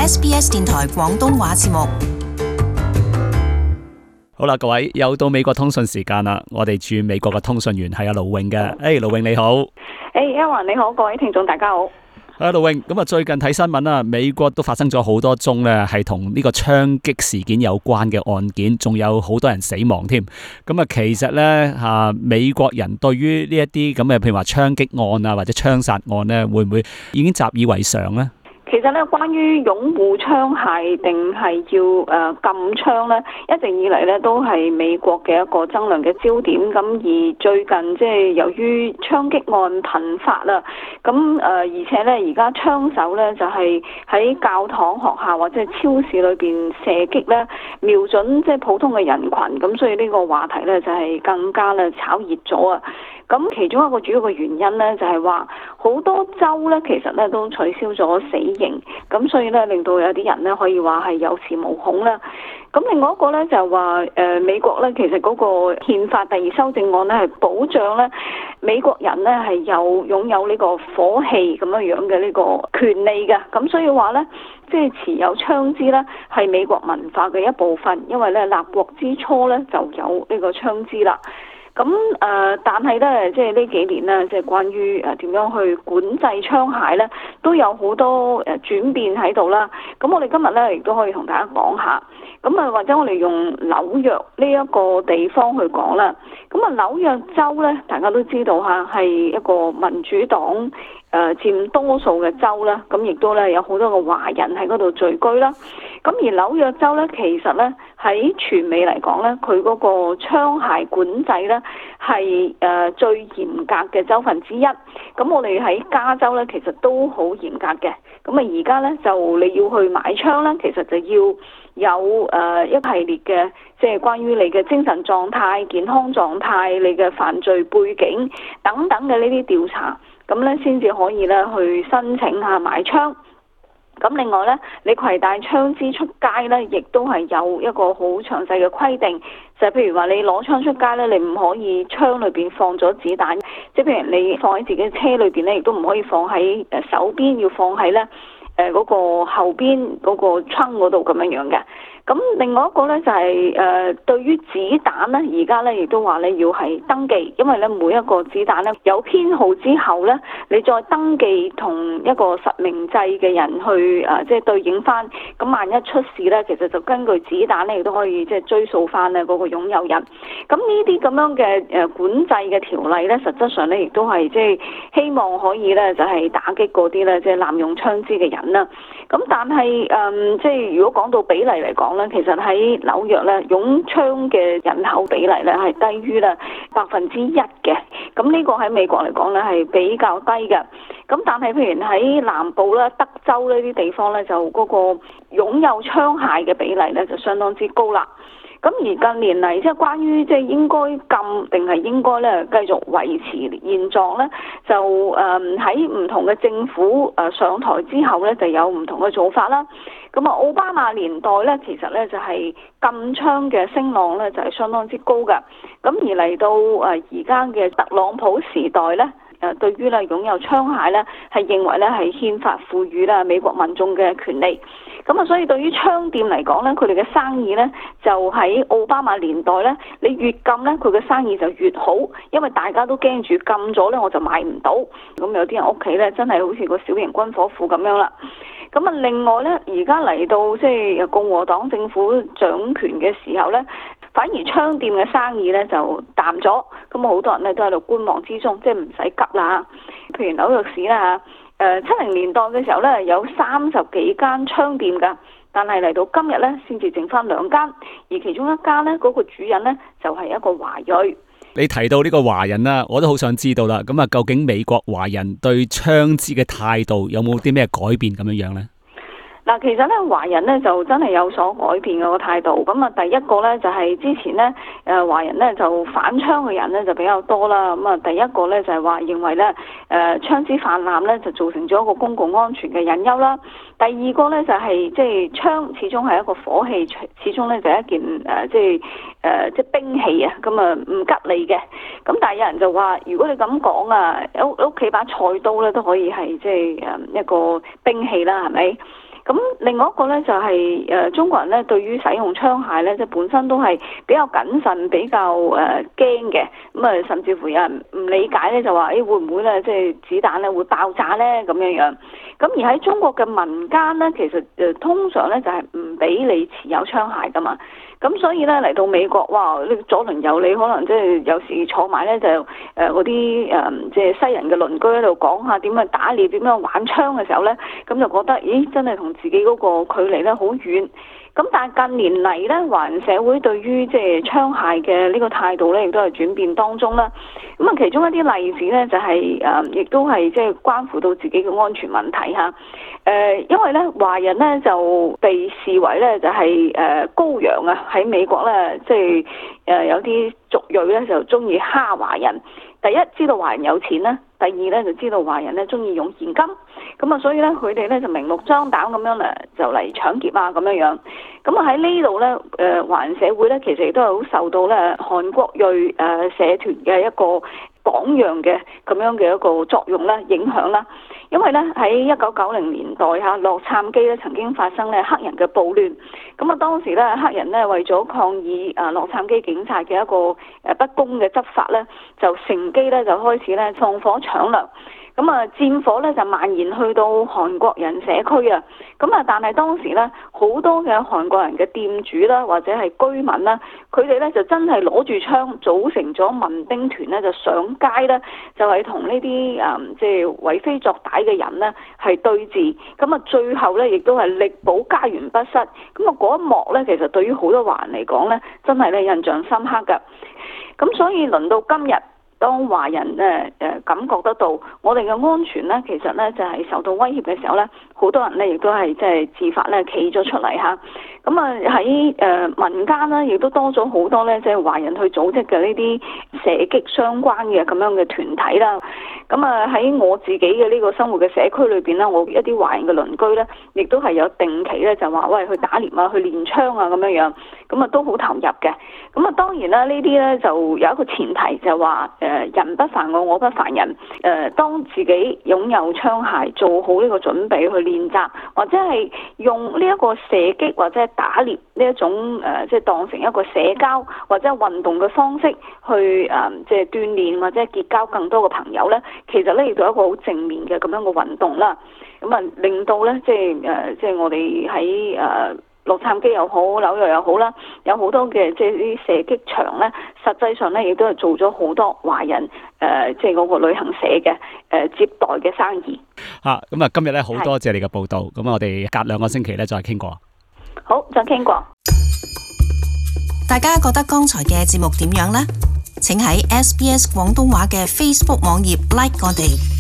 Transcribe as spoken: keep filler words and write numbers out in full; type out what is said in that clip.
S B S 電台廣東話節目。 好啦，各位又到美國通訊時間啦。我哋駐美國嘅通訊員係阿盧永嘅。誒、hey, 盧永你好。 誒 Aaron 你好，各位聽眾大家好。 啊，盧永，咁啊，最近睇新聞啦，美國都發生咗好多宗咧，係同呢個槍擊事件有關嘅案件，仲有好多人死亡添。咁啊，其實咧吓，美國人對於呢一啲咁嘅，譬如話槍擊案啊，或者槍殺案咧，會唔會已經習以為常咧？ 其實咧，關於擁護槍械定係要誒禁槍咧，一直以嚟咧都係美國嘅一個爭論嘅焦點。咁而最近即係由於槍擊案頻發啦，咁誒而且咧而家槍手咧就係喺教堂、學校或者係超市裏邊射擊咧，瞄準即係普通嘅人群。咁所以呢個話題咧就係更加咧炒熱咗啊！咁其中一個主要嘅原因咧，就係話好多州咧，其實咧都取消咗死刑，咁所以咧令到有啲人咧可以話係有恃無恐啦。咁另外一個咧就係話誒美國咧，其實嗰個憲法第二修正案咧係保障咧美國人咧係有擁有呢個火器咁樣樣嘅呢個權利嘅。咁所以話咧，即係持有槍支咧係美國文化嘅一部分，因為咧立國之初咧就有呢個槍支啦。咁誒、呃，但係咧，即係呢幾年咧，即係關於誒點樣去管制槍械咧，都有好多誒轉變喺度啦。咁我哋今日咧亦都可以同大家講下。咁啊，或者我哋用紐約呢一個地方去講啦。咁啊，紐約州咧，大家都知道嚇係一個民主黨誒佔多數嘅州啦。咁亦都咧有好多個華人喺嗰度聚居啦。咁而紐約州咧，其實咧喺全美嚟講咧，佢嗰個槍械管制咧係誒最嚴格嘅州份之一。咁我哋喺加州咧，其實都好嚴格嘅。咁啊，而家咧就你要去買槍咧，其實就要有誒一系列嘅，即係關於你嘅精神狀態、健康狀態、你嘅犯罪背景等等嘅呢啲調查，咁咧先至可以咧去申請下買槍。咁另外咧，你攜帶槍支出街咧，亦都係有一個好詳細嘅規定，就係譬如話你攞槍出街咧，你唔可以槍裏邊放咗子彈，即係譬如你放喺自己嘅車裏邊咧，亦都唔可以放喺誒手邊，要放喺咧誒嗰個後邊嗰個窗嗰度咁樣樣嘅。咁另外一個咧就係、是、誒、呃、對於子彈咧，而家咧亦都話咧要係登記，因為咧每一個子彈咧有編號之後咧，你再登記同一個實名制嘅人去誒即係對應翻，咁萬一出事咧，其實就根據子彈咧亦都可以即係追溯翻咧嗰個擁有人。咁呢啲咁樣嘅誒管制嘅條例咧，實質上咧亦都係即係希望可以咧就係打擊嗰啲咧即係濫用槍支嘅人啦。咁但係誒即係如果講到比例嚟講，其實喺紐約咧，擁槍嘅人口比例咧係低於咧百分之一嘅。咁呢個喺美國嚟講咧係比較低嘅。咁但係譬如喺南部咧、德州呢啲地方咧，就嗰個擁有槍械嘅比例咧就相當之高啦。咁而近年嚟，即係關於即係應該禁定係應該咧繼續維持現狀咧，就誒喺唔同嘅政府誒上台之後咧，就有唔同嘅做法啦。咁啊，奧巴馬年代咧，其實咧就係禁槍嘅聲浪咧就係相當之高嘅。咁而嚟到誒而家嘅特朗普時代咧，誒對於咧擁有槍械咧係認為咧係憲法賦予啦美國民眾嘅權利。咁啊，所以對於槍店嚟講咧，佢哋嘅生意咧就喺奧巴馬年代咧，你越禁咧，佢嘅生意就越好，因為大家都驚住禁咗咧，我就買唔到。咁有啲人屋企咧真係好似個小型軍火庫咁樣啦。咁啊，另外咧，而家嚟到即係共和黨政府掌權嘅時候咧，反而槍店嘅生意咧就淡咗。咁啊，好多人咧都喺度觀望之中，即係唔使急啦。譬如紐約市啦嚇，誒七零年代嘅時候咧有三十幾間槍店㗎，但係嚟到今日咧先至剩翻兩間，而其中一間咧嗰個主人咧就係一個華裔。 你提到呢個華人啦，我都好想知道啦。咁啊，究竟美國華人對槍支嘅態度有冇啲咩改變咁樣樣咧？ 嗱，其實咧華人咧就真係有所改變嘅個態度。咁啊，第一個咧就係之前咧誒華人咧就反槍嘅人咧就比較多啦。咁啊，第一個咧就係話認為咧誒槍支泛濫咧就造成咗一個公共安全嘅隱憂啦。第二個咧就係即係槍始終係一個火器，始終咧就係一件誒即係誒即係兵器啊。咁啊唔吉利嘅。咁但係有人就話，如果你咁講啊，屋屋企把菜刀咧都可以係即係誒一個兵器啦，係咪？ 咁另外一個咧就係誒中國人咧對於使用槍械咧，即係本身都係比較謹慎、比較誒驚嘅。咁啊，甚至乎有人唔理解咧，就話誒會唔會咧，即係子彈咧會爆炸咧咁樣樣。咁而喺中國嘅民間咧，其實誒通常咧就係唔俾你持有槍械噶嘛。咁所以咧嚟到美國，哇！呢左鄰右里可能即係有時坐埋咧就誒嗰啲誒即係西人嘅鄰居喺度講下點樣打獵、點樣玩槍嘅時候咧，咁就覺得咦真係同自己嗰個距離咧好遠。咁但係近年嚟咧，華人社會對於即係槍械嘅呢個態度咧，亦都係轉變當中啦。咁啊，其中一啲例子咧，就係誒，亦都係即係關乎到自己嘅安全問題嚇。誒，因為咧華人咧就被視為咧就係誒羔羊啊，喺美國咧即係誒有啲族裔咧就中意蝦華人。第一知道華人有錢咧，第二咧就知道華人咧中意用現金。咁啊，所以咧佢哋咧就明目張膽咁樣咧就嚟搶劫啊咁樣樣。咁啊喺呢度咧，誒華人社會咧其實亦都係好受到咧韓國裔誒社團嘅一個榜樣嘅咁樣嘅一個作用啦、影響啦。因為咧喺一九九零年代嚇洛杉磯咧曾經發生咧黑人嘅暴亂。咁啊當時咧黑人咧為咗抗議啊洛杉磯警察嘅一個誒不公嘅執法咧，就乘機咧就開始咧放火搶掠。咁啊，戰火咧就蔓延去到韓國人社區啊！咁啊，但係當時咧好多嘅韓國人嘅店主啦，或者係居民啦，佢哋咧就真係攞住槍組成咗民兵團咧，就上街咧，就係同呢啲誒即係為非作歹嘅人咧係對峙。咁啊，最後咧亦都係力保家園不失。咁啊，嗰一幕咧，其實對於好多華人嚟講咧，真係咧印象深刻㗎。咁所以輪到今日，當華人誒誒感覺得到我哋嘅安全咧，其實咧就係受到威脅嘅時候咧，好多人咧亦都係即係自發咧企咗出嚟嚇。咁啊喺誒民間咧，亦都多咗好多咧，即係華人去組織嘅呢啲射擊相關嘅咁樣嘅團體啦。咁啊喺我自己嘅呢個生活嘅社區裏邊咧，我一啲華人嘅鄰居咧，亦都係有定期咧就話喂去打獵啊，去練槍啊咁樣樣，咁啊都好投入嘅。咁啊當然啦，呢啲咧就有一個前提就係話誒人不犯我，我不犯人。誒當自己擁有槍械，做好呢個準備去練習，或者係用呢一個射擊或者係打獵呢一種誒，即係當成一個社交或者係運動嘅方式去誒，即係鍛鍊或者係結交更多嘅朋友咧，其實咧亦都係一個好正面嘅咁樣嘅運動啦。咁啊，令到咧即係誒，即係我哋喺誒洛杉磯又好，紐約又好啦，有好多嘅即係啲射擊場咧，實際上咧亦都係做咗好多華人誒，即係嗰個旅行社嘅誒接待嘅生意。 嚇，咁啊，今日咧好多謝你嘅報道，咁我哋隔兩個星期咧再傾過。 好，再傾過。 大家覺得剛才嘅節目點樣呢？請喺 S B S 廣東話嘅 Facebook 網頁 like 我哋。